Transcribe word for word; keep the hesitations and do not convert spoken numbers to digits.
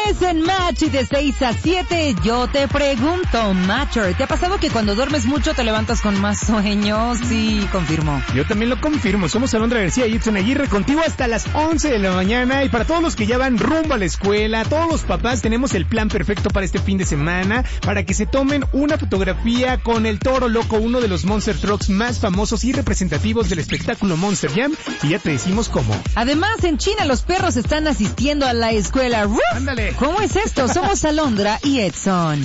lunes en Match y de seis a siete yo te pregunto, Matcher, ¿te ha pasado que cuando duermes mucho te levantas con más sueño? Sí, confirmo. Yo también lo confirmo. Somos Alondra García y Edson Aguirre, contigo hasta las once de la mañana. Y para todos los que ya van rumbo a la escuela, todos los papás, tenemos el plan perfecto para este fin de semana, para que se tomen una fotografía con el Toro Loco, uno de los Monster Trucks más famosos y representativos del espectáculo Monster Jam, y ya te decimos cómo. Además, en China los perros están asistiendo a la escuela. ¡Ruf! Ándale. ¿Cómo es esto? Somos Alondra y Edson.